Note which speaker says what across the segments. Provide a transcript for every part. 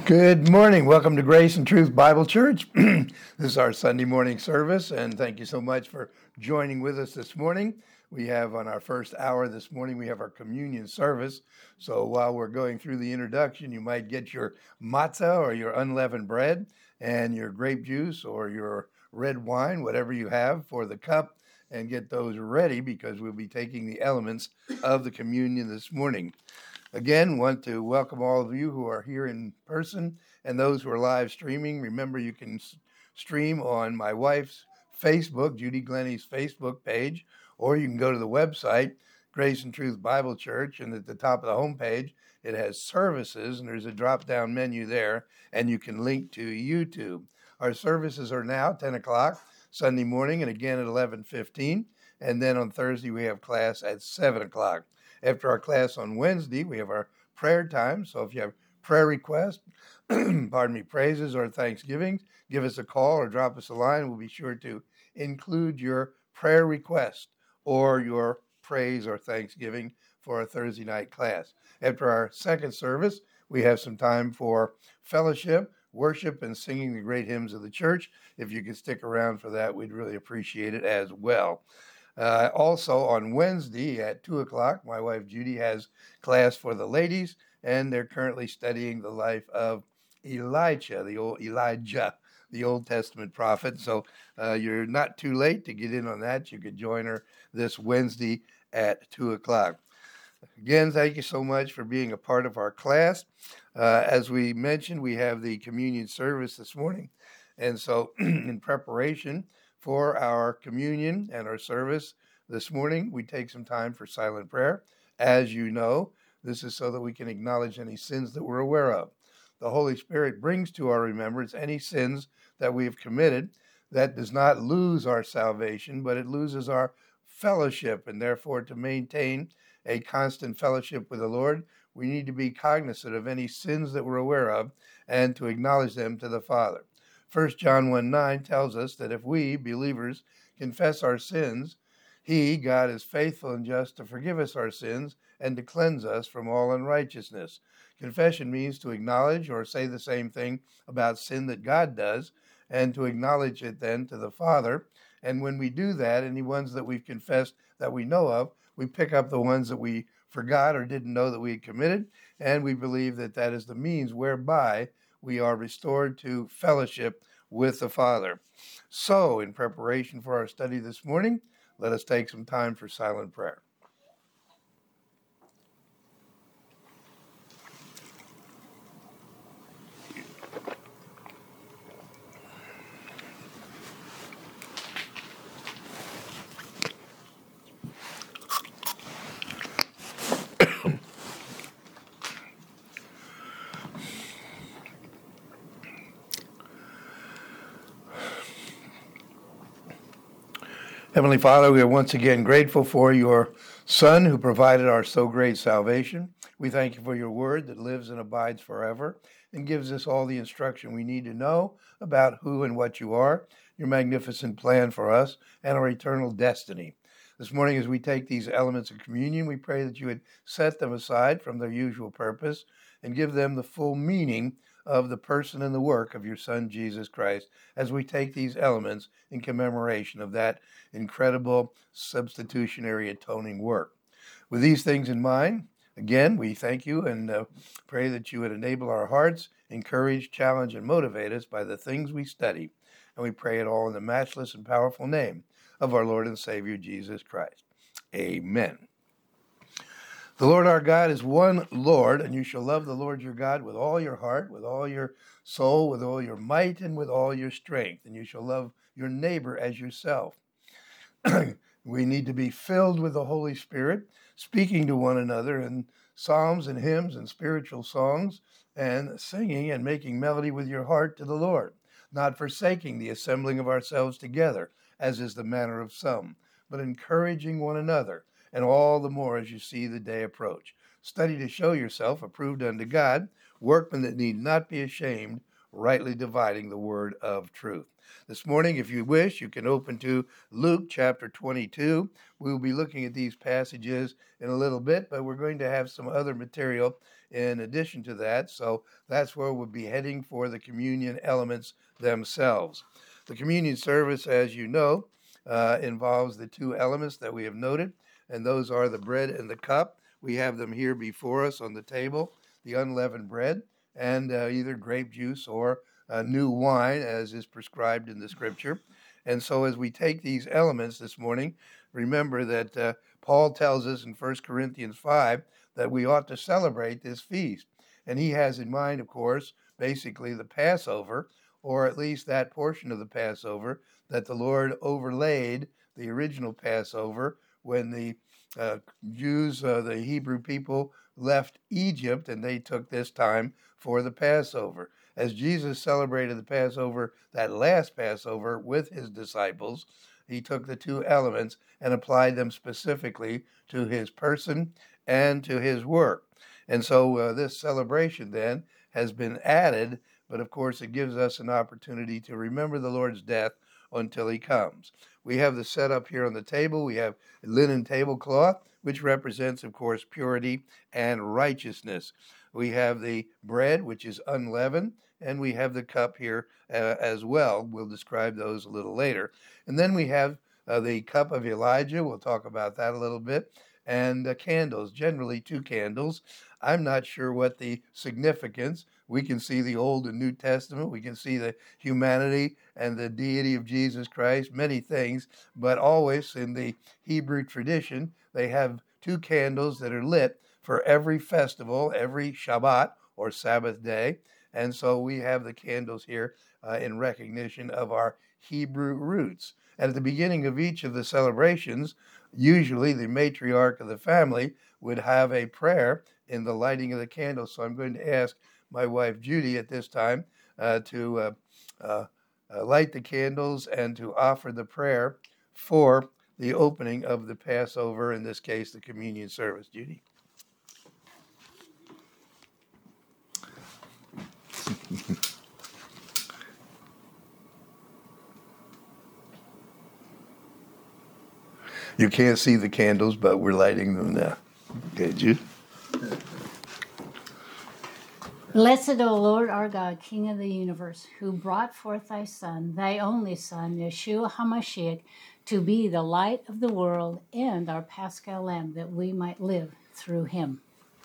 Speaker 1: Good morning. Welcome to Grace and Truth Bible Church. This is our Sunday morning service, and thank you so much for joining with us this morning. We have on our first hour this morning, we have our communion service. So while we're going through the introduction, you might get your matzah or your unleavened bread and your grape juice or your red wine, whatever you have for the cup, and get those ready because we'll be taking the elements of the communion this morning. Again, want to welcome all of you who are here in person and those who are live streaming. Remember, you can stream on my wife's Facebook, Judy Glennie's Facebook page, or you can go to the website, Grace and Truth Bible Church, and at the top of the homepage, it has services, and there's a drop-down menu there, and you can link to YouTube. Our services are now 10 o'clock Sunday morning, and again at 11:15, and then on Thursday we have class at 7 o'clock. After our class on Wednesday, we have our prayer time. So if you have prayer requests, praises or thanksgivings, give us a call or drop us a line. We'll be sure to include your prayer request or your praise or thanksgiving for our Thursday night class. After our second service, we have some time for fellowship, worship, and singing the great hymns of the church. If you could stick around for that, we'd really appreciate it as well. Also on Wednesday at 2 o'clock, my wife Judy has class for the ladies, and they're currently studying the life of Elijah, the Old Testament prophet. So you're not too late to get in on that. You could join her this Wednesday at 2 o'clock. Again, thank you so much for being a part of our class. As we mentioned, we have the communion service this morning. And so in preparation for our communion and our service this morning, we take some time for silent prayer. As you know, this is so that we can acknowledge any sins that we're aware of. The Holy Spirit brings to our remembrance any sins that we have committed. That does not lose our salvation, but it loses our fellowship. And therefore, to maintain a constant fellowship with the Lord, we need to be cognizant of any sins that we're aware of and to acknowledge them to the Father. 1 John 1:9 tells us that if we, believers, confess our sins, He, God, is faithful and just to forgive us our sins and to cleanse us from all unrighteousness. Confession means to acknowledge or say the same thing about sin that God does and to acknowledge it then to the Father. And when we do that, any ones that we've confessed that we know of, we pick up the ones that we forgot or didn't know that we had committed, and we believe that that is the means whereby we are restored to fellowship with the Father. So, in preparation for our study this morning, let us take some time for silent prayer. Heavenly Father, we are once again grateful for your Son who provided our so great salvation. We thank you for your word that lives and abides forever and gives us all the instruction we need to know about who and what you are, your magnificent plan for us, and our eternal destiny. This morning, as we take these elements of communion, we pray that you would set them aside from their usual purpose and give them the full meaning of the person and the work of your Son, Jesus Christ, as we take these elements in commemoration of that incredible substitutionary atoning work. With these things in mind, again, we thank you and pray that you would enable our hearts, encourage, challenge, and motivate us by the things we study. And we pray it all in the matchless and powerful name of our Lord and Savior, Jesus Christ. Amen. The Lord our God is one Lord, and you shall love the Lord your God with all your heart, with all your soul, with all your might, and with all your strength. And you shall love your neighbor as yourself. We need to be filled with the Holy Spirit, speaking to one another in psalms and hymns and spiritual songs, and singing and making melody with your heart to the Lord, not forsaking the assembling of ourselves together, as is the manner of some, but encouraging one another, and all the more as you see the day approach. Study to show yourself approved unto God, workmen that need not be ashamed, rightly dividing the word of truth. This morning, if you wish, you can open to Luke chapter 22. We will be looking at these passages in a little bit, but we're going to have some other material in addition to that. So that's where we'll be heading for the communion elements themselves. The communion service, as you know, involves the two elements that we have noted, and those are the bread and the cup. We have them here before us on the table, the unleavened bread, and either grape juice or new wine, as is prescribed in the scripture. And so as we take these elements this morning, remember that Paul tells us in 1 Corinthians 5 that we ought to celebrate this feast. And he has in mind, of course, basically the Passover, or at least that portion of the Passover that the Lord overlaid the original Passover when the Jews, the Hebrew people, left Egypt, and they took this time for the Passover. As Jesus celebrated the Passover, that last Passover, with his disciples, he took the two elements and applied them specifically to his person and to his work. And so this celebration then has been added, but of course it gives us an opportunity to remember the Lord's death until he comes. We have the setup here on the table. We have linen tablecloth, which represents, of course, purity and righteousness. We have the bread, which is unleavened, and we have the cup here as well. We'll describe those a little later. And then we have the cup of Elijah. We'll talk about that a little bit. And candles, generally 2 candles. I'm not sure what the significance. We can see the Old and New Testament. We can see the humanity and the deity of Jesus Christ, many things. But always in the Hebrew tradition, they have 2 candles that are lit for every festival, every Shabbat or Sabbath day. And so we have the candles here in recognition of our Hebrew roots. And at the beginning of each of the celebrations, usually the matriarch of the family would have a prayer in the lighting of the candles. So I'm going to ask my wife Judy at this time to light the candles and to offer the prayer for the opening of the Passover, in this case, the communion service. Judy? You can't see the candles, but we're lighting them now. Okay, Jude?
Speaker 2: Blessed, O Lord our God, King of the universe, who brought forth thy Son, thy only Son, Yeshua HaMashiach, to be the light of the world and our Paschal Lamb, that we might live through him.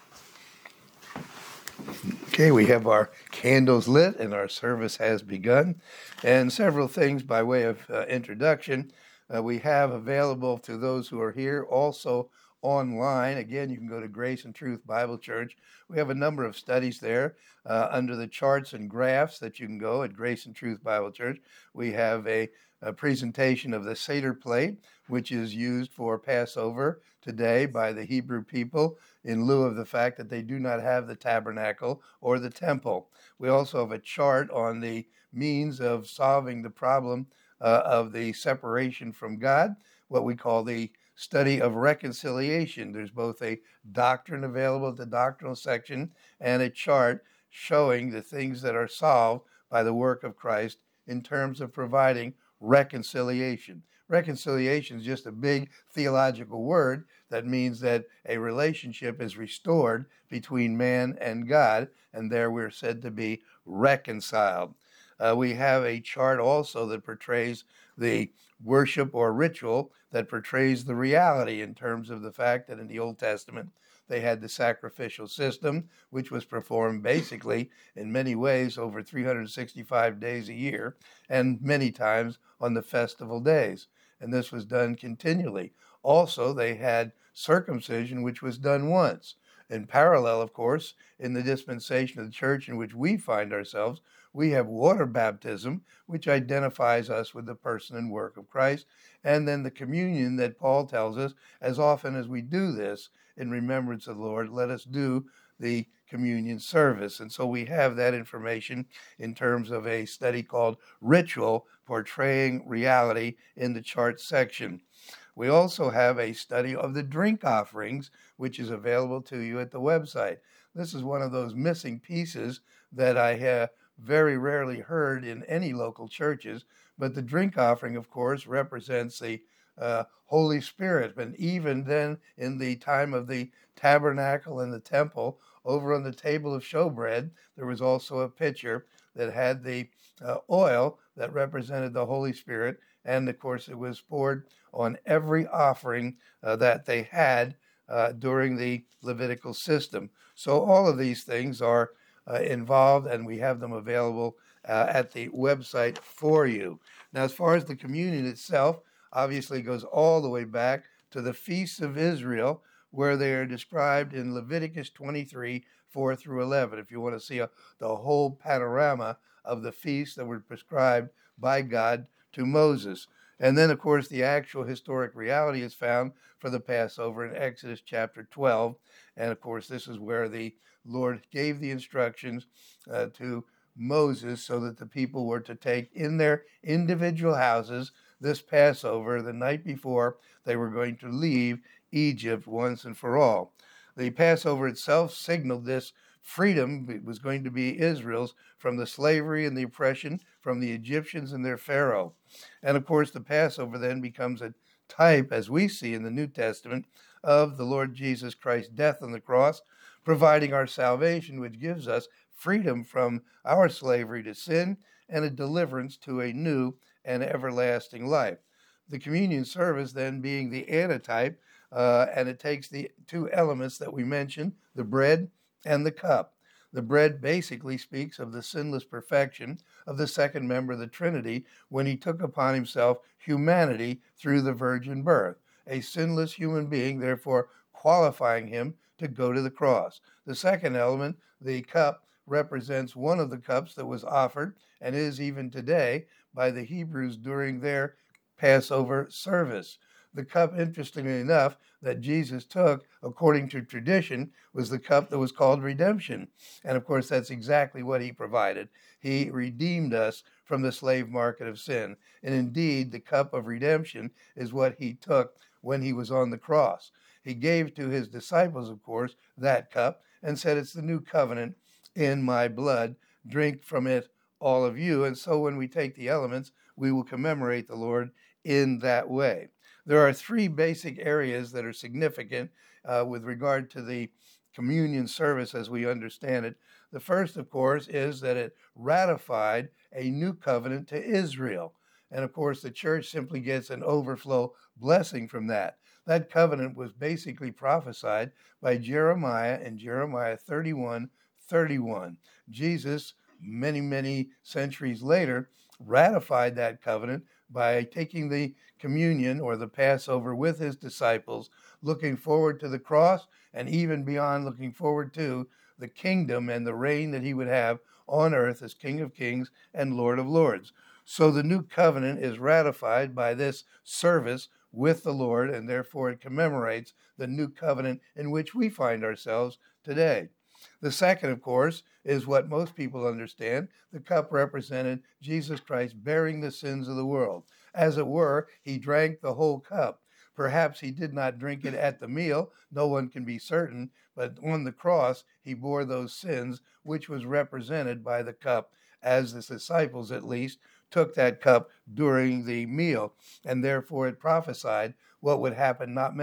Speaker 1: Okay, we have our candles lit and our service has begun. And several things by way of introduction we have available to those who are here, also online. Again, you can go to Grace and Truth Bible Church. We have a number of studies there under the charts and graphs that you can go at Grace and Truth Bible Church. We have a presentation of the Seder plate, which is used for Passover today by the Hebrew people in lieu of the fact that they do not have the tabernacle or the temple. We also have a chart on the means of solving the problem of the separation from God, what we call the study of reconciliation. There's both a doctrine available at the doctrinal section and a chart showing the things that are solved by the work of Christ in terms of providing reconciliation. Reconciliation is just a big theological word that means that a relationship is restored between man and God, and there we're said to be reconciled. We have a chart also that portrays the worship or ritual that portrays the reality in terms of the fact that in the Old Testament they had the sacrificial system, which was performed basically in many ways over 365 days a year and many times on the festival days. And this was done continually. Also, they had circumcision, which was done once. In parallel, of course, in the dispensation of the church in which we find ourselves, we have water baptism, which identifies us with the person and work of Christ, and then the communion that Paul tells us, as often as we do this in remembrance of the Lord, let us do the communion service. And so we have that information in terms of a study called Ritual, Portraying Reality in the chart section. We also have a study of the drink offerings, which is available to you at the website. This is one of those missing pieces that I very rarely heard in any local churches. But the drink offering, of course, represents the Holy Spirit. But even then, in the time of the tabernacle and the temple, over on the table of showbread, there was also a pitcher that had the oil that represented the Holy Spirit. And of course, it was poured on every offering that they had during the Levitical system. So all of these things are involved, and we have them available at the website for you. Now, as far as the communion itself, obviously it goes all the way back to the feasts of Israel, where they are described in Leviticus 23, 4 through 11. If you want to see the whole panorama of the feasts that were prescribed by God to Moses. And then, of course, the actual historic reality is found for the Passover in Exodus chapter 12. And, of course, this is where the Lord gave the instructions to Moses so that the people were to take in their individual houses this Passover the night before they were going to leave Egypt once and for all. The Passover itself signaled this freedom. It was going to be Israel's from the slavery and the oppression from the Egyptians and their Pharaoh. And of course, the Passover then becomes a type, as we see in the New Testament, of the Lord Jesus Christ's death on the cross, providing our salvation, which gives us freedom from our slavery to sin and a deliverance to a new and everlasting life. The communion service then being the antitype, and it takes the two elements that we mentioned, the bread and the cup. The bread basically speaks of the sinless perfection of the second member of the Trinity when he took upon himself humanity through the virgin birth, a sinless human being, therefore qualifying him to go to the cross. The second element, the cup, represents one of the cups that was offered and is even today by the Hebrews during their Passover service. The cup, interestingly enough, that Jesus took, according to tradition, was the cup that was called redemption. And of course, that's exactly what he provided. He redeemed us from the slave market of sin. And indeed, the cup of redemption is what he took when he was on the cross. He gave to his disciples, of course, that cup and said, "It's the new covenant in my blood. Drink from it, all of you." And so when we take the elements, we will commemorate the Lord in that way. There are three basic areas that are significant with regard to the communion service as we understand it. The first, of course, is that it ratified a new covenant to Israel. And of course, the church simply gets an overflow blessing from that. That covenant was basically prophesied by Jeremiah in Jeremiah 31:31. Jesus, many, many centuries later, ratified that covenant by taking the communion or the Passover with his disciples, looking forward to the cross and even beyond, looking forward to the kingdom and the reign that he would have on earth as King of Kings and Lord of Lords. So the new covenant is ratified by this service with the Lord, and therefore it commemorates the new covenant in which we find ourselves today. The second, of course, is what most people understand. The cup represented Jesus Christ bearing the sins of the world. As it were, he drank the whole cup. Perhaps he did not drink it at the meal, no one can be certain, but on the cross he bore those sins, which was represented by the cup, as the disciples at least took that cup during the meal, and therefore it prophesied what would happen not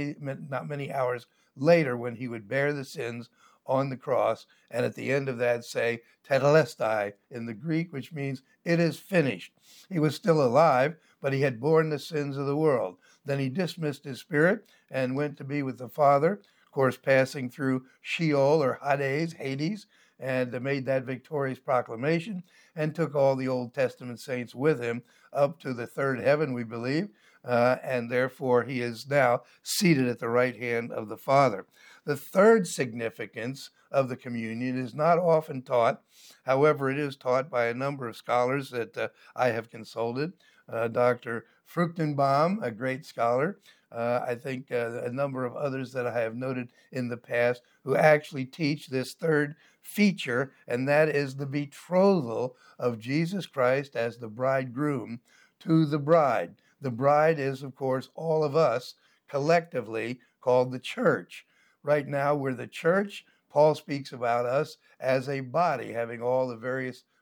Speaker 1: many hours later when he would bear the sins on the cross, and at the end of that say tetelestai in the Greek, which means it is finished. He was still alive, but he had borne the sins of the world. Then he dismissed his spirit and went to be with the Father, of course passing through Sheol or Hades, and made that victorious proclamation and took all the Old Testament saints with him up to the third heaven, we believe, and therefore he is now seated at the right hand of the Father. The third significance of the communion is not often taught. However, it is taught by a number of scholars that I have consulted. Dr. Fruchtenbaum, a great scholar, I think a number of others that I have noted in the past who actually teach this third feature, and that is the betrothal of Jesus Christ as the bridegroom to the bride. The bride is, of course, all of us collectively called the church. Right now, we're the church. Paul speaks about us as a body, having all the various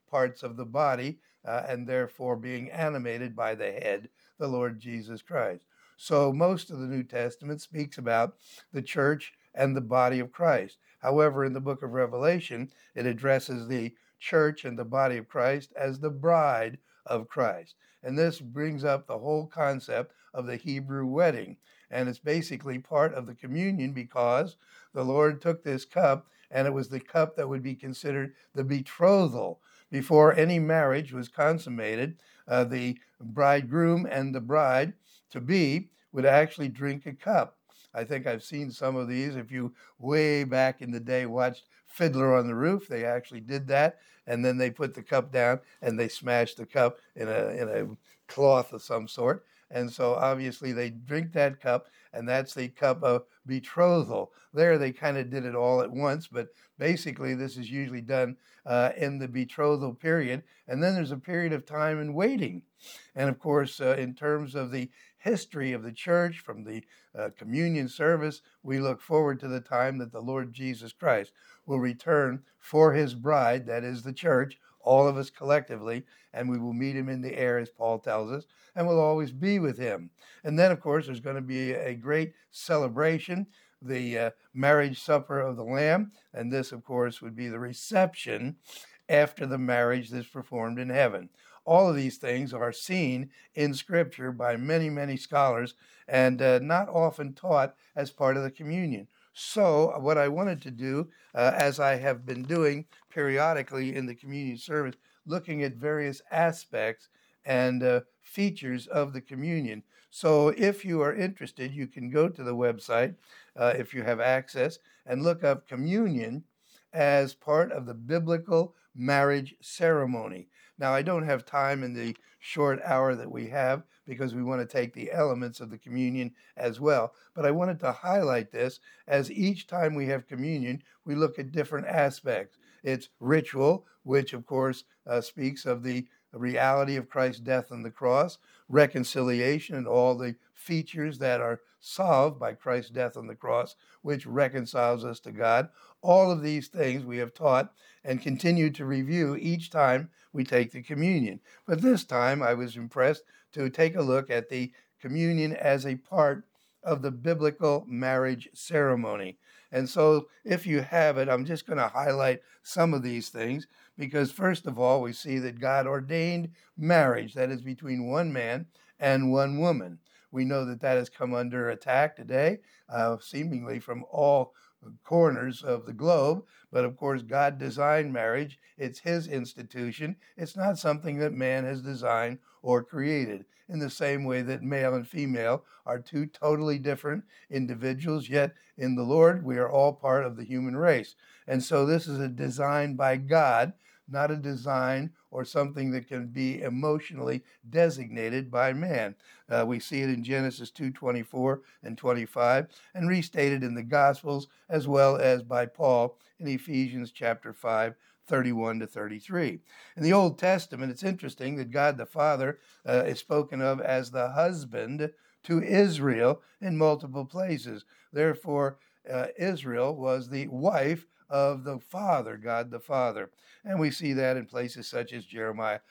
Speaker 1: parts of the body, and therefore being animated by the head, the Lord Jesus Christ. So most of the New Testament speaks about the church and the body of Christ. However, in the book of Revelation, it addresses the church and the body of Christ as the bride of Christ. And this brings up the whole concept of the Hebrew wedding. And it's basically part of the communion because the Lord took this cup, and it was the cup that would be considered the betrothal. Before any marriage was consummated, the bridegroom and the bride to be would actually drink a cup. I think I've seen some of these. If you way back in the day watched Fiddler on the Roof, they actually did that, and then they put the cup down and they smashed the cup in a cloth of some sort. And so obviously they drink that cup, and that's the cup of betrothal. There they kind of did it all at once, but basically this is usually done in the betrothal period. And then there's a period of time in waiting. And of course, in terms of the history of the church from the communion service, we look forward to the time that the Lord Jesus Christ will return for his bride, that is the church, all of us collectively, and we will meet him in the air, as Paul tells us, and we'll always be with him. And then, of course, there's going to be a great celebration, the marriage supper of the Lamb, and this, of course, would be the reception after the marriage that's performed in heaven. All of these things are seen in Scripture by many, many scholars and not often taught as part of the communion. So what I wanted to do, as I have been doing periodically in the communion service, looking at various aspects and features of the communion. So if you are interested, you can go to the website, if you have access, and look up communion as part of the biblical marriage ceremony. Now, I don't have time in the short hour that we have because we want to take the elements of the communion as well. But I wanted to highlight this as each time we have communion, we look at different aspects. It's ritual, which of course speaks of the reality of Christ's death on the cross, reconciliation and all the features that are solved by Christ's death on the cross, which reconciles us to God. All of these things we have taught and continue to review each time we take the communion. But this time I was impressed to take a look at the communion as a part of the biblical marriage ceremony. And so if you have it, I'm just going to highlight some of these things because first of all, we see that God ordained marriage, that is between one man and one woman. We know that that has come under attack today, seemingly from all corners of the globe. But of course, God designed marriage. It's his institution. It's not something that man has designed or created. In the same way that male and female are two totally different individuals, yet in the Lord, we are all part of the human race. And so this is a design by God, not a design or something that can be emotionally designated by man. We see it in Genesis 2:24 and 25, and restated in the Gospels, as well as by Paul in Ephesians chapter 5, 31 to 33. In the Old Testament, it's interesting that God the Father is spoken of as the husband to Israel in multiple places. Therefore, Israel was the wife of the Father, God the Father. And we see that in places such as Jeremiah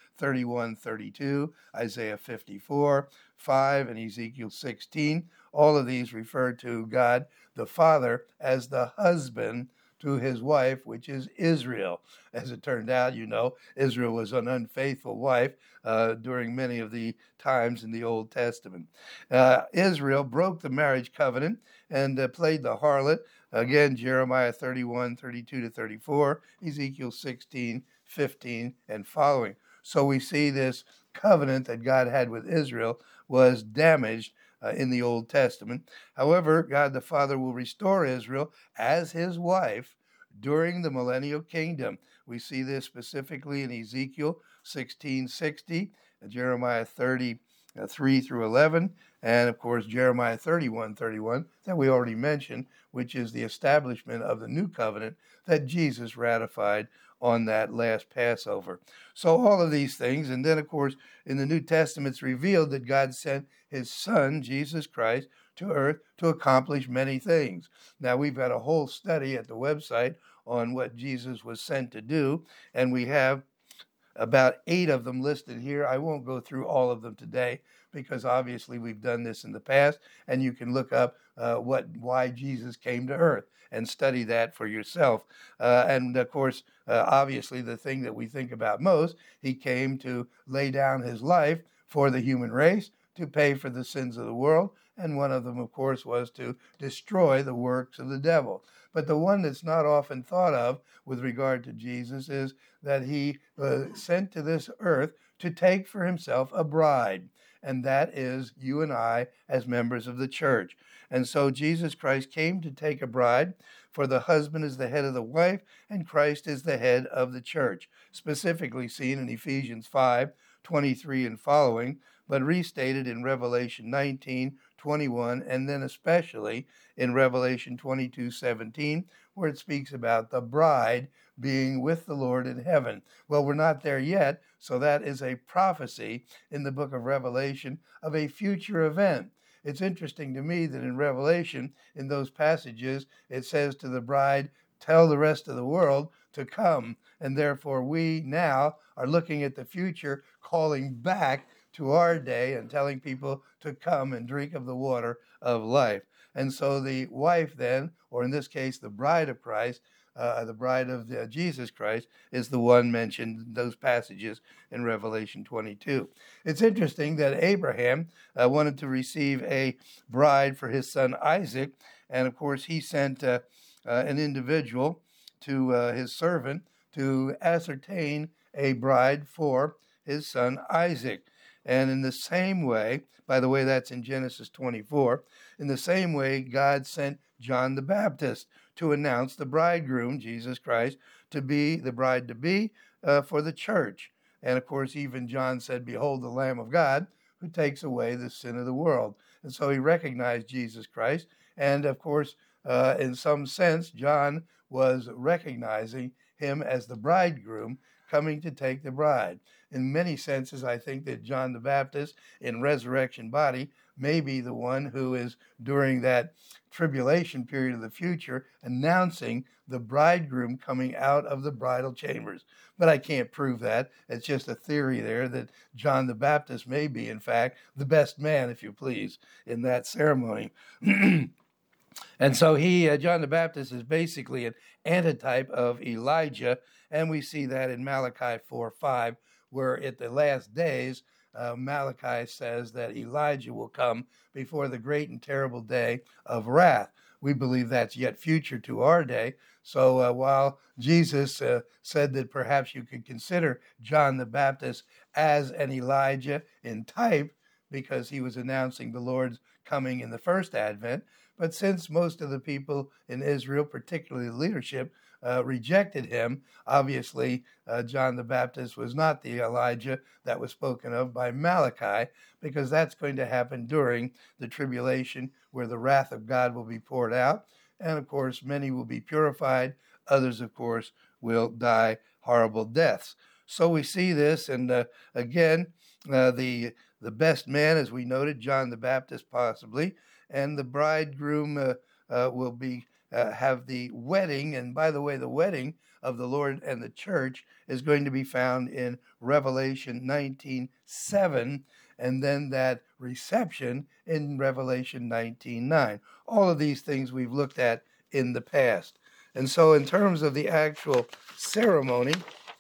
Speaker 1: 31:32, Isaiah 54:5, and Ezekiel 16. All of these refer to God the Father as the husband to his wife, which is Israel. As it turned out, Israel was an unfaithful wife during many of the times in the Old Testament. Israel broke the marriage covenant and played the harlot. Again, Jeremiah 31:32 to 34, Ezekiel 16:15 and following. So we see this covenant that God had with Israel was damaged in the Old Testament. However, God the Father will restore Israel as his wife during the millennial kingdom. We see this specifically in Ezekiel 16:60, Jeremiah 33 through 11, and of course Jeremiah 31:31 that we already mentioned, which is the establishment of the new covenant that Jesus ratified on that last Passover. So all of these things, and then of course in the New Testament it's revealed that God sent his Son, Jesus Christ, to earth to accomplish many things. Now we've got a whole study at the website on what Jesus was sent to do, and we have about 8 of them listed here. I won't go through all of them today because obviously we've done this in the past, and you can look up why Jesus came to earth and study that for yourself. And of course, obviously the thing that we think about most, he came to lay down his life for the human race, to pay for the sins of the world, and one of them, of course, was to destroy the works of the devil. But the one that's not often thought of with regard to Jesus is that he sent to this earth to take for himself a bride, and that is you and I as members of the church. And so Jesus Christ came to take a bride, for the husband is the head of the wife, and Christ is the head of the church, specifically seen in Ephesians 5:23 and following, but restated in Revelation 19:21, and then especially in Revelation 22:17, where it speaks about the bride being with the Lord in heaven. Well, we're not there yet, so that is a prophecy in the book of Revelation of a future event. It's interesting to me that in Revelation, in those passages, it says to the bride, tell the rest of the world to come. And therefore, we now are looking at the future, calling back to our day and telling people to come and drink of the water of life. And so the wife then, or in this case, the bride of Christ, the bride of Jesus Christ, is the one mentioned in those passages in Revelation 22. It's interesting that Abraham wanted to receive a bride for his son Isaac, and of course he sent an individual to his servant to ascertain a bride for his son Isaac. And in the same way, by the way, that's in Genesis 24, in the same way, God sent John the Baptist to announce the bridegroom, Jesus Christ, to be the bride to be for the church. And of course, even John said, behold, the Lamb of God who takes away the sin of the world. And so he recognized Jesus Christ. And of course, in some sense, John was recognizing him as the bridegroom coming to take the bride. In many senses, I think that John the Baptist in resurrection body may be the one who is, during that tribulation period of the future, announcing the bridegroom coming out of the bridal chambers. But I can't prove that. It's just a theory there that John the Baptist may be, in fact, the best man, if you please, in that ceremony. And so John the Baptist is basically an antitype of Elijah, and we see that in Malachi 4:5, where at the last days, Malachi says that Elijah will come before the great and terrible day of wrath. We believe that's yet future to our day. So while Jesus said that perhaps you could consider John the Baptist as an Elijah in type, because he was announcing the Lord's coming in the first advent, but since most of the people in Israel, particularly the leadership, rejected him, obviously John the Baptist was not the Elijah that was spoken of by Malachi, because that's going to happen during the tribulation where the wrath of God will be poured out. And of course, many will be purified. Others, of course, will die horrible deaths. So we see this, and again, the best man, as we noted, John the Baptist possibly, and the bridegroom will be have the wedding. And by the way, the wedding of the Lord and the church is going to be found in Revelation 19:7, and then that reception in Revelation 19:9. All of these things we've looked at in the past. And so in terms of the actual ceremony,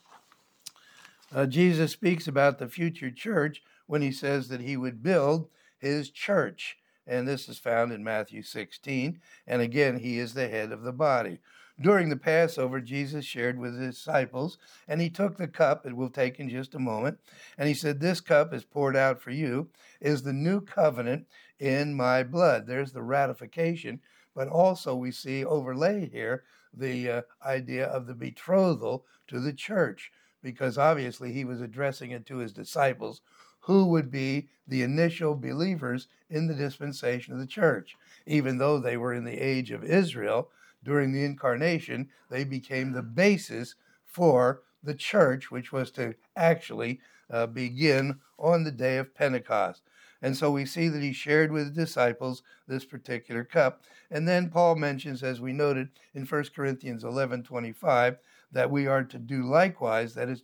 Speaker 1: Jesus speaks about the future church when he says that he would build his church. And this is found in Matthew 16. And again, he is the head of the body. During the Passover, Jesus shared with his disciples, and he took the cup, it will take in just a moment, and he said, this cup is poured out for you, is the new covenant in my blood. There's the ratification, but also we see overlaid here the idea of the betrothal to the church, because obviously he was addressing it to his disciples, who would be the initial believers in the dispensation of the church. Even though they were in the age of Israel, during the incarnation, they became the basis for the church, which was to actually begin on the day of Pentecost. And so we see that he shared with the disciples this particular cup. And then Paul mentions, as we noted in 1 Corinthians 11:25, that we are to do likewise, that is to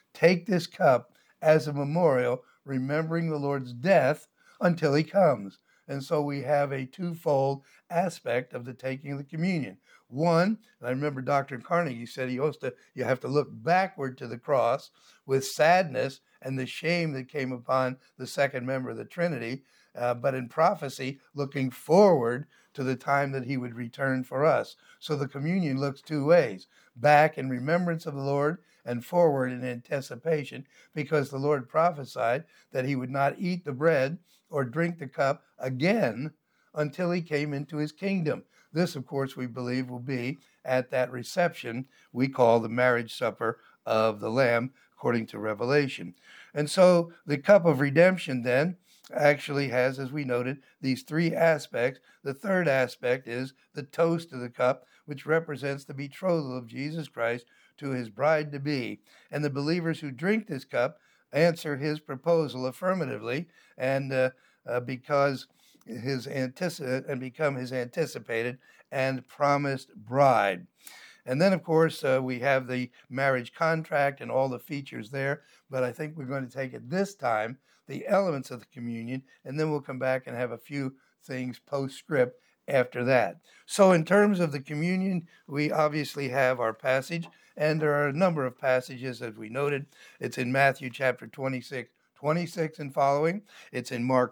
Speaker 1: take this cup as a memorial, remembering the Lord's death until he comes. And so we have a twofold aspect of the taking of the communion. One, and I remember Dr. Carnegie said you have to look backward to the cross with sadness and the shame that came upon the second member of the Trinity, but in prophecy, looking forward to the time that he would return for us. So the communion looks two ways, back in remembrance of the Lord and forward in anticipation, because the Lord prophesied that he would not eat the bread or drink the cup again until he came into his kingdom. This, of course, we believe will be at that reception we call the marriage supper of the Lamb, according to Revelation. And so the cup of redemption then actually has, as we noted, these three aspects. The third aspect is the toast of the cup, which represents the betrothal of Jesus Christ to his bride-to-be. And the believers who drink this cup answer his proposal affirmatively, and because become his anticipated and promised bride. And then, of course, we have the marriage contract and all the features there. But I think we're going to take it this time, the elements of the communion, and then we'll come back and have a few things postscript after that. So in terms of the communion, we obviously have our passage, and there are a number of passages, as we noted. It's in Matthew chapter 26 and following. It's in Mark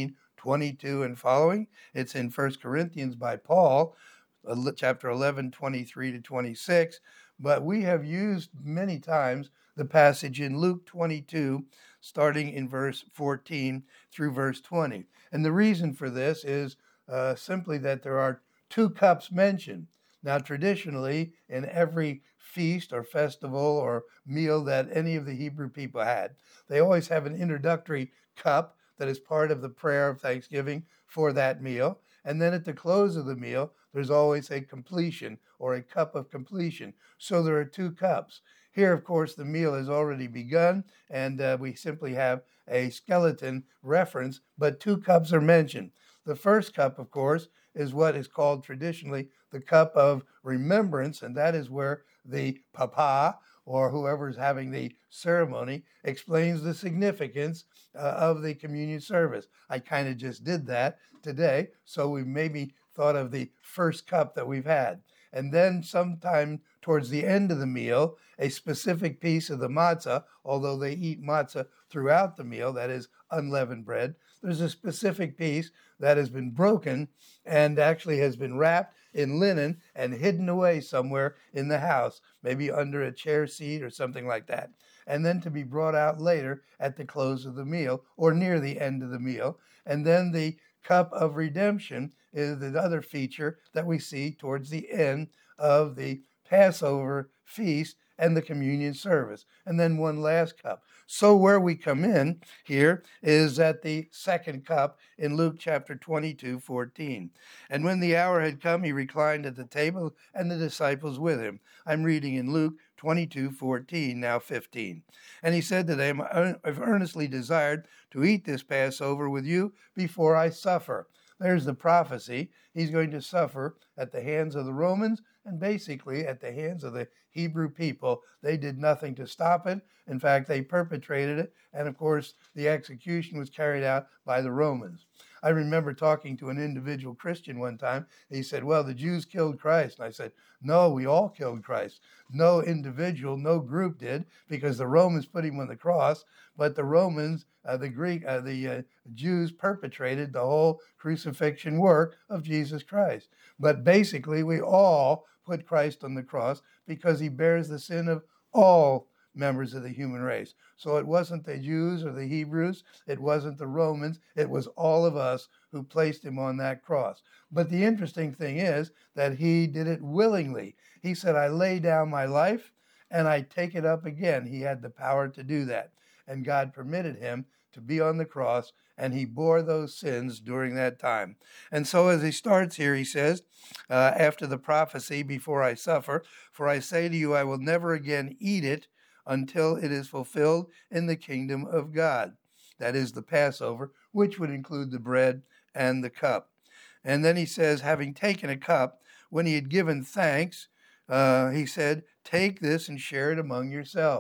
Speaker 1: 14:22 and following. It's in 1 Corinthians by Paul, chapter 11, 23 to 26. But we have used many times the passage in Luke 22, starting in verse 14 through verse 20. And the reason for this is simply that there are two cups mentioned. Now, traditionally, in every feast or festival or meal that any of the Hebrew people had, they always have an introductory cup that is part of the prayer of thanksgiving for that meal. And then at the close of the meal, there's always a completion or a cup of completion. So there are two cups. Here, of course, the meal has already begun, and we simply have a skeleton reference, but two cups are mentioned. The first cup, of course, is what is called traditionally the cup of remembrance, and that is where the papa, or whoever is having the ceremony, explains the significance of the communion service. I kind of just did that today, so we maybe thought of the first cup that we've had. And then sometime towards the end of the meal, a specific piece of the matzah, although they eat matzah throughout the meal, that is unleavened bread, there's a specific piece that has been broken and actually has been wrapped in linen and hidden away somewhere in the house, maybe under a chair seat or something like that, and then to be brought out later at the close of the meal or near the end of the meal. And then the cup of redemption is the other feature that we see towards the end of the Passover feast and the communion service. And then one last cup. So where we come in here is at the second cup in Luke chapter 22:14. And when the hour had come, he reclined at the table and the disciples with him. I'm reading in Luke 22:14, now 15. And he said to them, I've earnestly desired to eat this Passover with you before I suffer. There's the prophecy. He's going to suffer at the hands of the Romans and basically at the hands of the Hebrew people. They did nothing to stop it. In fact, they perpetrated it. And of course, the execution was carried out by the Romans. I remember talking to an individual Christian one time. He said, well, the Jews killed Christ. And I said, no, we all killed Christ. No individual, no group did, because the Romans put him on the cross. But the Romans, the Jews perpetrated the whole crucifixion work of Jesus Christ. But basically, we all put Christ on the cross because he bears the sin of all members of the human race. So it wasn't the Jews or the Hebrews, it wasn't the Romans, it was all of us who placed him on that cross. But the interesting thing is that he did it willingly. He said, I lay down my life and I take it up again. He had the power to do that. And God permitted him to be on the cross, and he bore those sins during that time. And so as he starts here, he says, after the prophecy, before I suffer, for I say to you, I will never again eat it until it is fulfilled in the kingdom of God. That is the Passover, which would include the bread and the cup. And then he says, having taken a cup, when he had given thanks, he said, take this and share it among yourselves.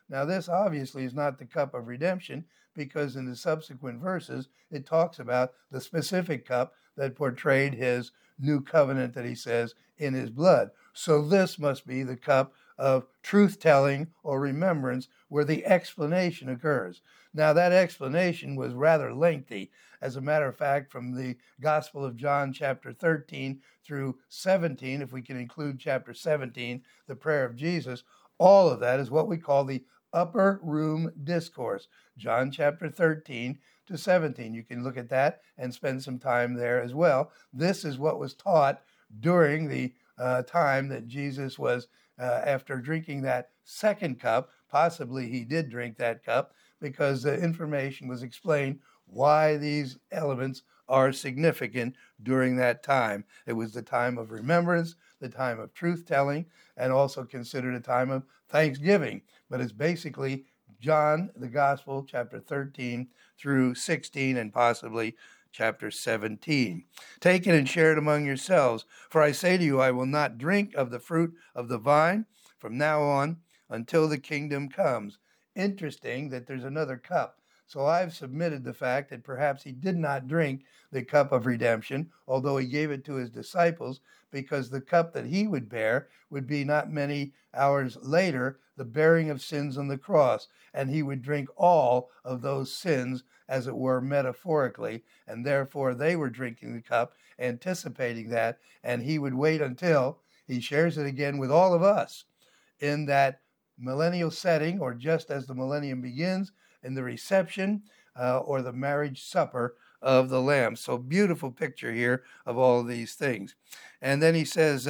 Speaker 1: Now, this obviously is not the cup of redemption, because in the subsequent verses, it talks about the specific cup that portrayed his new covenant that he says in his blood. So this must be the cup of truth-telling or remembrance, where the explanation occurs. Now, that explanation was rather lengthy. As a matter of fact, from the Gospel of John, chapter 13 through 17, if we can include chapter 17, the prayer of Jesus, all of that is what we call the upper room discourse, John chapter 13 to 17. You can look at that and spend some time there as well. This is what was taught during the time that Jesus was, after drinking that second cup. Possibly he did drink that cup, because the information was explained why these elements are significant during that time. It was the time of remembrance, the time of truth-telling, and also considered a time of thanksgiving. But it's basically John, the Gospel, chapter 13 through 16, and possibly chapter 17. Take it and share it among yourselves. For I say to you, I will not drink of the fruit of the vine from now on until the kingdom comes. Interesting that there's another cup. So I've submitted the fact that perhaps he did not drink the cup of redemption, although he gave it to his disciples, because the cup that he would bear would be not many hours later, the bearing of sins on the cross, and he would drink all of those sins, as it were, metaphorically, and therefore they were drinking the cup, anticipating that, and he would wait until he shares it again with all of us in that millennial setting, or just as the millennium begins, in the reception or the marriage supper of the Lamb. So beautiful picture here of all of these things. And then he says,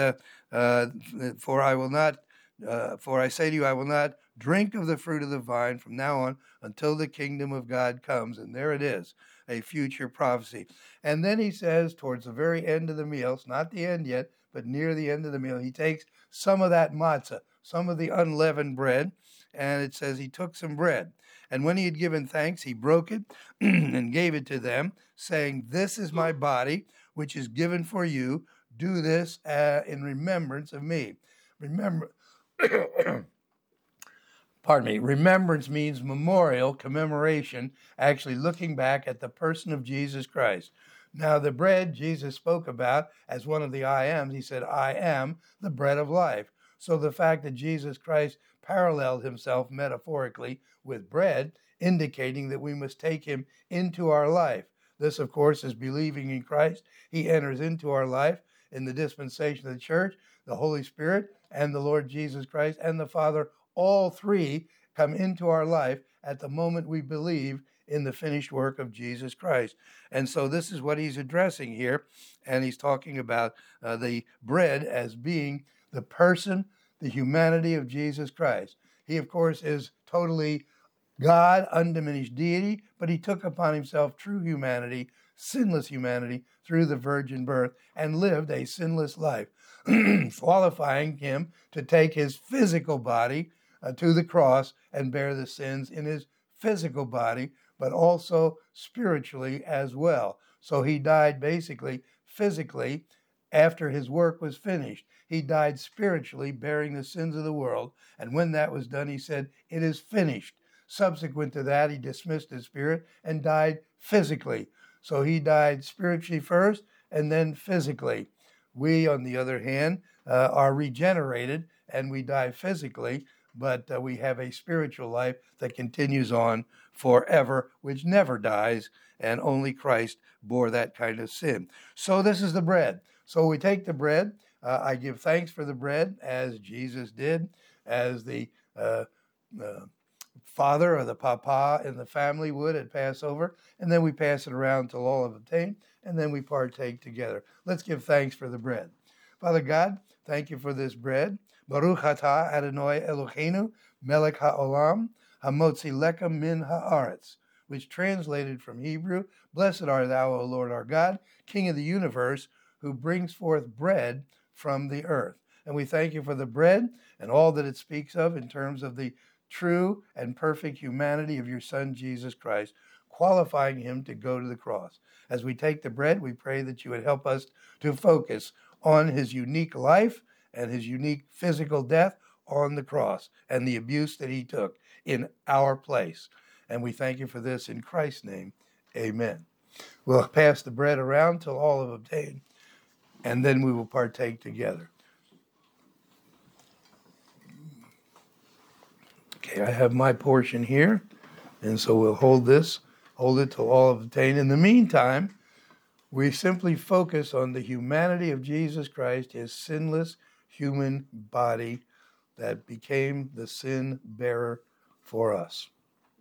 Speaker 1: for I say to you, I will not drink of the fruit of the vine from now on until the kingdom of God comes. And there it is, a future prophecy. And then he says, towards the very end of the meal, it's not the end yet, but near the end of the meal, he takes some of that matzah, some of the unleavened bread, and it says he took some bread. And when he had given thanks, he broke it and gave it to them, saying, this is my body, which is given for you. Do this in remembrance of me. Remember, pardon me, remembrance means memorial, commemoration, actually looking back at the person of Jesus Christ. Now, the bread Jesus spoke about as one of the I ams, he said, I am the bread of life. So the fact that Jesus Christ paralleled himself metaphorically with bread, indicating that we must take him into our life. This, of course, is believing in Christ. He enters into our life in the dispensation of the church, the Holy Spirit, and the Lord Jesus Christ, and the Father. All three come into our life at the moment we believe in the finished work of Jesus Christ. And so this is what he's addressing here. And he's talking about the bread as being the person, the humanity of Jesus Christ. He, of course, is totally God, undiminished deity, but he took upon himself true humanity, sinless humanity, through the virgin birth, and lived a sinless life, qualifying him to take his physical body to the cross and bear the sins in his physical body, but also spiritually as well. So he died basically physically after his work was finished. He died spiritually, bearing the sins of the world. And when that was done, he said, it is finished. Subsequent to that, he dismissed his spirit and died physically. So he died spiritually first and then physically. We, on the other hand, are regenerated and we die physically, but we have a spiritual life that continues on forever, which never dies, and only Christ bore that kind of sin. So this is the bread. So we take the bread. I give thanks for the bread, as Jesus did, as the father or the papa in the family would at Passover, and then we pass it around till all have obtained, and then we partake together. Let's give thanks for the bread. Father God, thank you for this bread. Baruch atah Adonai Eloheinu melech haolam hamotzi lechem min haaretz, which translated from Hebrew, blessed art thou, O Lord our God, King of the universe, who brings forth bread from the earth. And we thank you for the bread and all that it speaks of in terms of the true and perfect humanity of your Son, Jesus Christ, qualifying him to go to the cross. As we take the bread, we pray that you would help us to focus on his unique life and his unique physical death, on the cross and the abuse that he took in our place. And we thank you for this in Christ's name. Amen. We'll pass the bread around till all have obtained, and then we will partake together. Okay, I have my portion here, and so we'll hold it till all have obtained. In the meantime, we simply focus on the humanity of Jesus Christ, his sinless human body that became the sin bearer for us.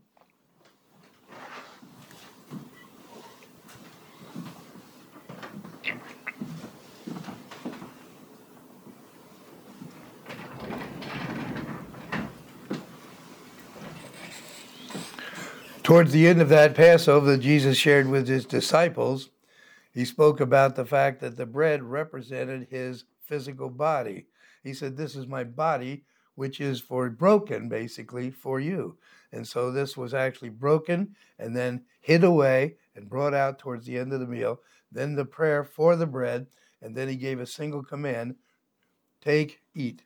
Speaker 1: Towards the end of that Passover that Jesus shared with his disciples, he spoke about the fact that the bread represented his physical body. He said, "This is my body, which is broken, basically, for you." And so this was actually broken and then hid away and brought out towards the end of the meal. Then the prayer for the bread, and then he gave a single command: take, eat.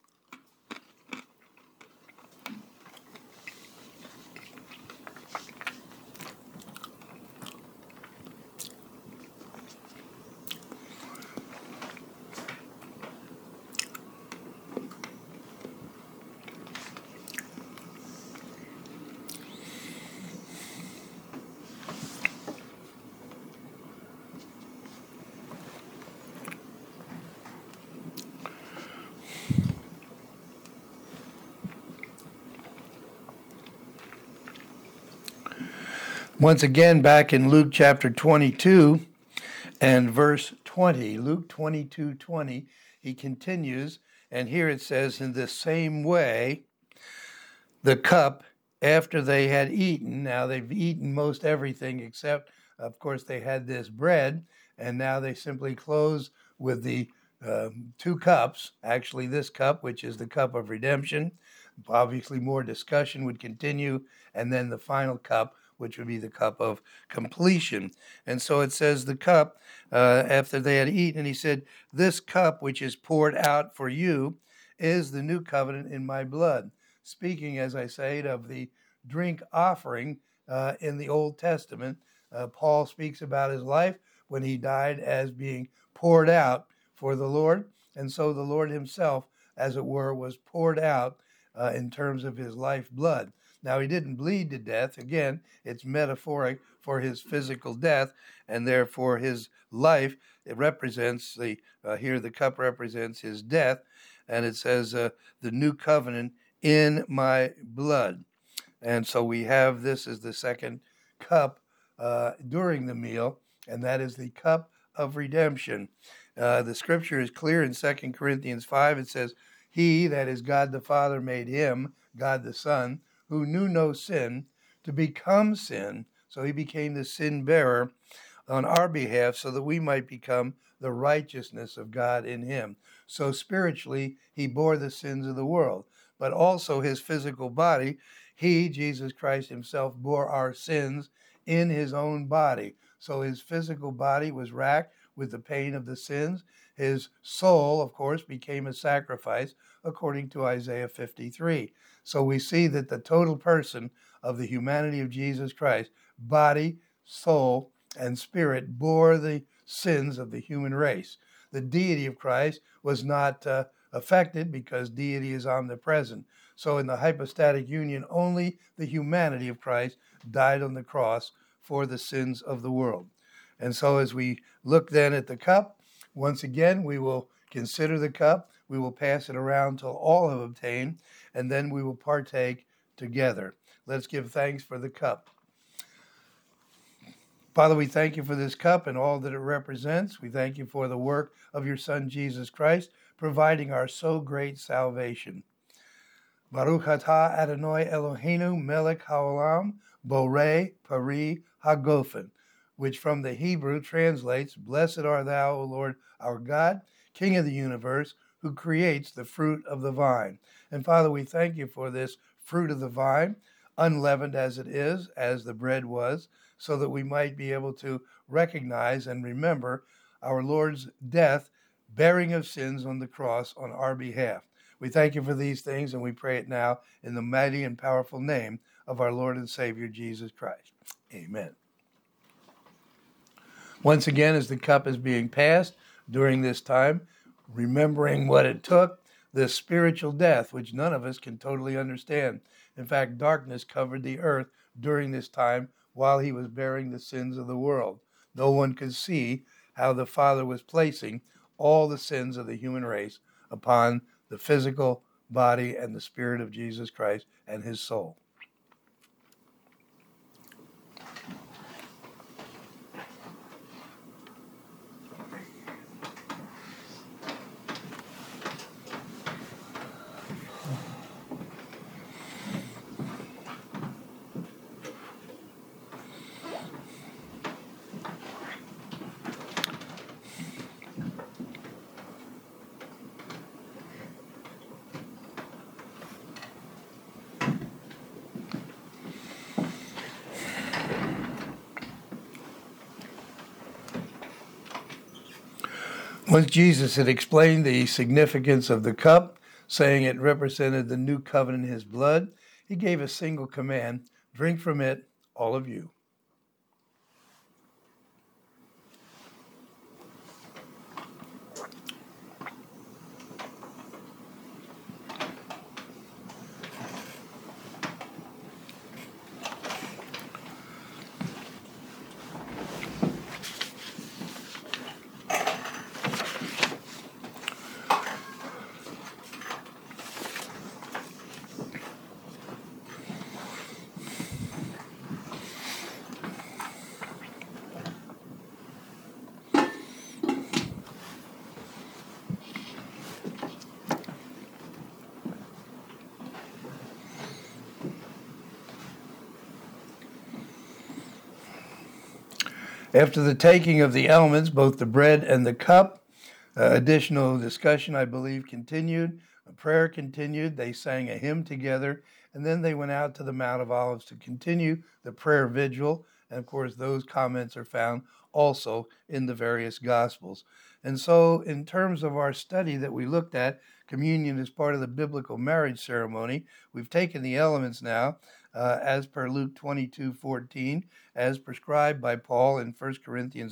Speaker 1: Once again, back in Luke chapter 22 and verse 20, Luke 22:20, he continues, and here it says, "In the same way, the cup after they had eaten," now they've eaten most everything except, of course, they had this bread, and now they simply close with the two cups, actually this cup, which is the cup of redemption. Obviously, more discussion would continue, and then the final cup, which would be the cup of completion. And so it says the cup, after they had eaten, he said, "This cup which is poured out for you is the new covenant in my blood." Speaking, as I said, of the drink offering in the Old Testament, Paul speaks about his life when he died as being poured out for the Lord. And so the Lord himself, as it were, was poured out in terms of his life blood. Now, he didn't bleed to death. Again, it's metaphoric for his physical death, and therefore his life, it represents here the cup represents his death, and it says the new covenant in my blood. And so we have this as the second cup during the meal, and that is the cup of redemption. The scripture is clear in 2 Corinthians 5. It says, "He, that is God the Father, made him, God the Son, who knew no sin, to become sin." So he became the sin bearer on our behalf so that we might become the righteousness of God in him. So spiritually, he bore the sins of the world, but also his physical body. He, Jesus Christ himself, bore our sins in his own body. So his physical body was racked with the pain of the sins. His soul, of course, became a sacrifice according to Isaiah 53. So we see that the total person of the humanity of Jesus Christ, body, soul, and spirit, bore the sins of the human race. The deity of Christ was not affected because deity is omnipresent. So in the hypostatic union, only the humanity of Christ died on the cross for the sins of the world. And so as we look then at the cup, once again, we will consider the cup. We will pass it around till all have obtained, and then we will partake together. Let's give thanks for the cup. Father, we thank you for this cup and all that it represents. We thank you for the work of your Son, Jesus Christ, providing our so great salvation. Baruch atah Adonai Eloheinu melech haolam borei pari hagofen, which from the Hebrew translates, "Blessed art thou, O Lord our God, King of the universe, who creates the fruit of the vine." And Father, we thank you for this fruit of the vine, unleavened as it is, as the bread was, so that we might be able to recognize and remember our Lord's death, bearing of sins on the cross on our behalf. We thank you for these things, and we pray it now in the mighty and powerful name of our Lord and Savior, Jesus Christ. Amen. Once again, as the cup is being passed during this time, remembering what it took, this spiritual death, which none of us can totally understand. In fact, darkness covered the earth during this time while he was bearing the sins of the world. No one could see how the Father was placing all the sins of the human race upon the physical body and the spirit of Jesus Christ and his soul. Once Jesus had explained the significance of the cup, saying it represented the new covenant in his blood, he gave a single command: drink from it, all of you. After the taking of the elements, both the bread and the cup, additional discussion, I believe, continued. A prayer continued. They sang a hymn together, and then they went out to the Mount of Olives to continue the prayer vigil. And of course, those comments are found also in the various Gospels. And so, in terms of our study that we looked at, communion is part of the biblical marriage ceremony. We've taken the elements now, as per Luke 22:14, as prescribed by Paul in 1 Corinthians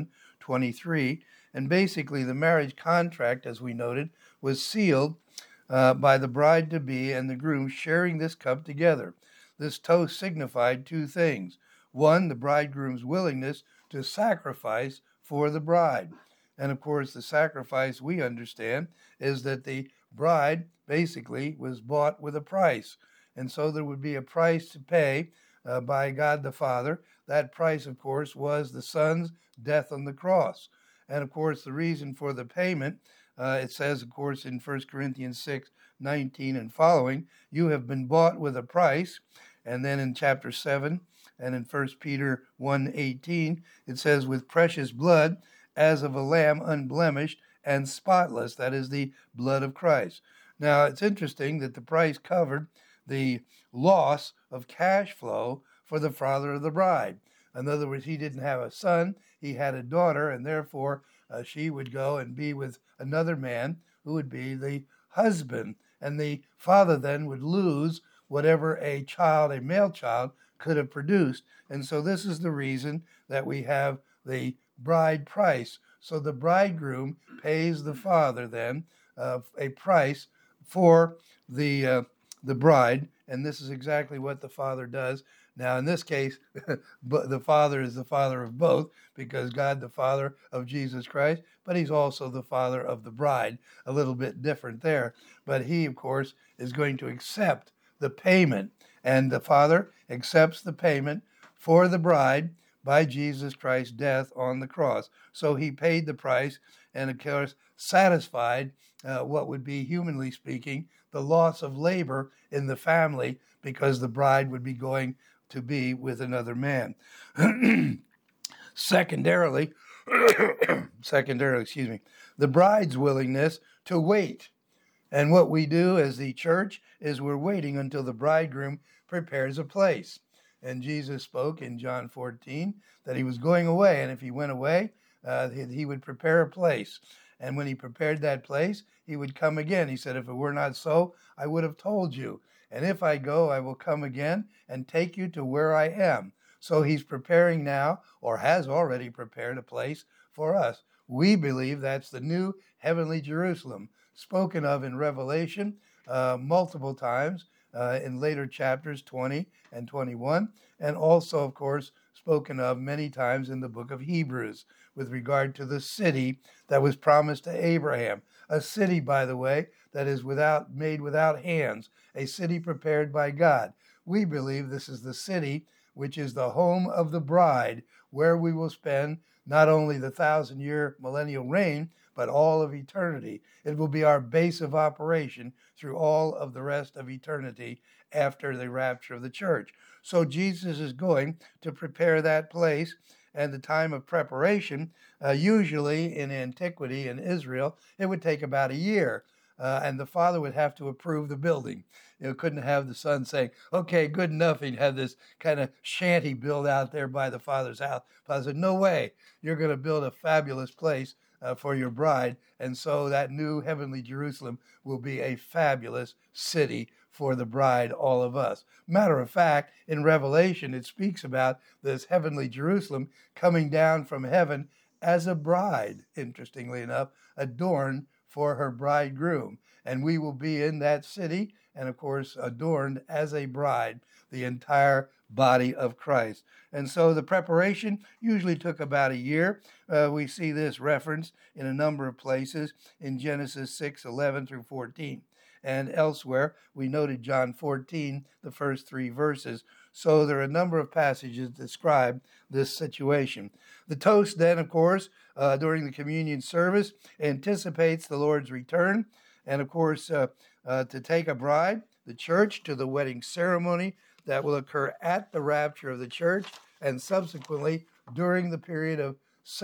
Speaker 1: 11:23. And basically, the marriage contract, as we noted, was sealed by the bride-to-be and the groom sharing this cup together. This toast signified two things. One, the bridegroom's willingness to sacrifice for the bride. And of course, the sacrifice we understand is that the bride basically was bought with a price. And so there would be a price to pay by God the Father. That price, of course, was the Son's death on the cross. And of course, the reason for the payment, it says, of course, in 1 Corinthians 6:19 and following, you have been bought with a price. And then in chapter 7 and in 1 Peter 1:18, it says, with precious blood as of a lamb unblemished and spotless. That is the blood of Christ. Now, it's interesting that the price covered the loss of cash flow for the father of the bride. In other words, he didn't have a son, he had a daughter, and therefore she would go and be with another man who would be the husband. And the father then would lose whatever a child, a male child, could have produced. And so this is the reason that we have the bride price. So the bridegroom pays the father then a price for the bride, and this is exactly what the Father does. Now, in this case, the Father is the Father of both, because God, the Father of Jesus Christ, but he's also the Father of the bride, a little bit different there. But he, of course, is going to accept the payment, and the Father accepts the payment for the bride by Jesus Christ's death on the cross. So he paid the price and, of course, satisfied what would be, humanly speaking, the loss of labor in the family, because the bride would be going to be with another man. Secondarily, the bride's willingness to wait. And what we do as the church is we're waiting until the bridegroom prepares a place. And Jesus spoke in John 14 that he was going away, and if he went away, he would prepare a place. And when he prepared that place, he would come again. He said, if it were not so, I would have told you. And if I go, I will come again and take you to where I am. So he's preparing now, or has already prepared a place for us. We believe that's the new heavenly Jerusalem, spoken of in Revelation multiple times in later chapters 20 and 21, and also, of course, spoken of many times in the book of Hebrews with regard to the city that was promised to Abraham. A city, by the way, that is made without hands, a city prepared by God. We believe this is the city which is the home of the bride, where we will spend not only the 1,000-year millennial reign, but all of eternity. It will be our base of operation through all of the rest of eternity after the rapture of the church. So Jesus is going to prepare that place, and the time of preparation, usually in antiquity in Israel, it would take about a year. And the father would have to approve the building. Couldn't have the son saying, okay, good enough. He'd have this kind of shanty built out there by the father's house. Father said, no way. You're going to build a fabulous place for your bride. And so that new heavenly Jerusalem will be a fabulous city for the bride, all of us. Matter of fact, in Revelation, it speaks about this heavenly Jerusalem coming down from heaven as a bride, interestingly enough, adorned for her bridegroom. And we will be in that city and, of course, adorned as a bride, the entire body of Christ. And so the preparation usually took about a year. We see this referenced in a number of places in Genesis 6:11 through 14. And elsewhere, we noted John 14, the first 3 verses. So there are a number of passages that describe this situation. The toast then, of course, during the communion service anticipates the Lord's return. And of course, to take a bride, the church, to the wedding ceremony that will occur at the rapture of the church and subsequently during the period of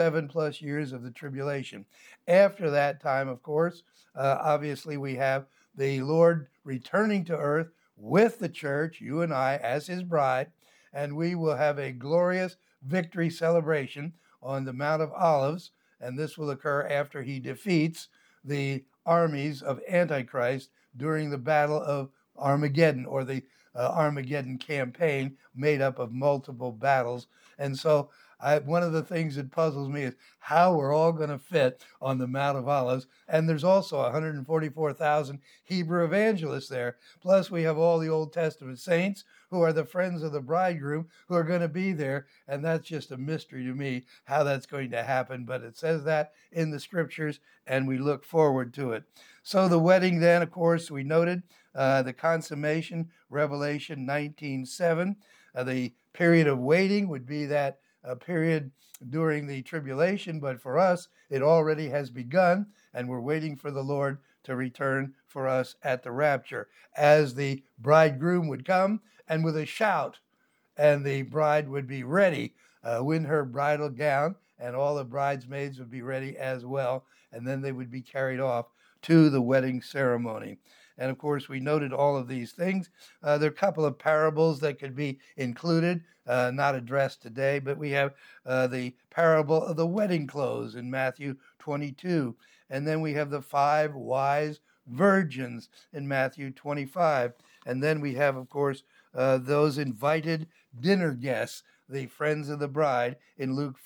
Speaker 1: 7+ years of the tribulation. After that time, of course, obviously we have the Lord returning to earth with the church, you and I, as his bride, and we will have a glorious victory celebration on the Mount of Olives, and this will occur after he defeats the armies of Antichrist during the Battle of Armageddon, or the Armageddon campaign made up of multiple battles. And so one of the things that puzzles me is how we're all going to fit on the Mount of Olives. And there's also 144,000 Hebrew evangelists there. Plus, we have all the Old Testament saints who are the friends of the bridegroom who are going to be there. And that's just a mystery to me how that's going to happen. But it says that in the scriptures, and we look forward to it. So the wedding then, of course, we noted the consummation, Revelation 19:7. The period of waiting would be that period during the tribulation, but for us, it already has begun, and we're waiting for the Lord to return for us at the rapture, as the bridegroom would come and with a shout, and the bride would be ready, in her bridal gown, and all the bridesmaids would be ready as well, and then they would be carried off to the wedding ceremony. And of course, we noted all of these things. There are a couple of parables that could be included, not addressed today, but we have the parable of the wedding clothes in Matthew 22. And then we have the 5 wise virgins in Matthew 25. And then we have, of course, those invited dinner guests, the friends of the bride, in Luke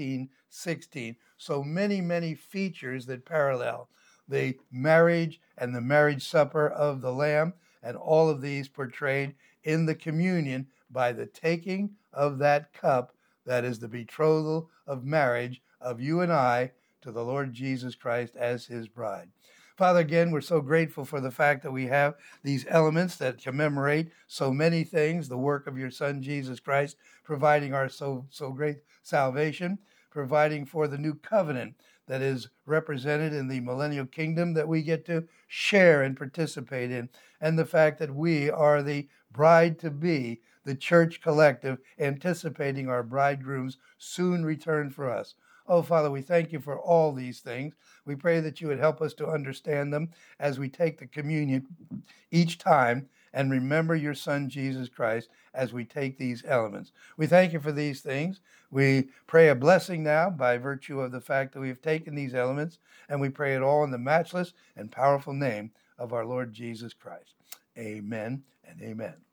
Speaker 1: 14:16. So many, many features that parallel the marriage and the marriage supper of the Lamb, and all of these portrayed in the communion by the taking of that cup that is the betrothal of marriage of you and I to the Lord Jesus Christ as his bride. Father, again, we're so grateful for the fact that we have these elements that commemorate so many things, the work of your Son, Jesus Christ, providing our so great salvation, providing for the new covenant that is represented in the millennial kingdom that we get to share and participate in, and the fact that we are the bride-to-be, the church collective, anticipating our bridegroom's soon return for us. Oh, Father, we thank you for all these things. We pray that you would help us to understand them as we take the communion each time and remember your Son, Jesus Christ, as we take these elements. We thank you for these things. We pray a blessing now by virtue of the fact that we have taken these elements, and we pray it all in the matchless and powerful name of our Lord Jesus Christ. Amen and amen.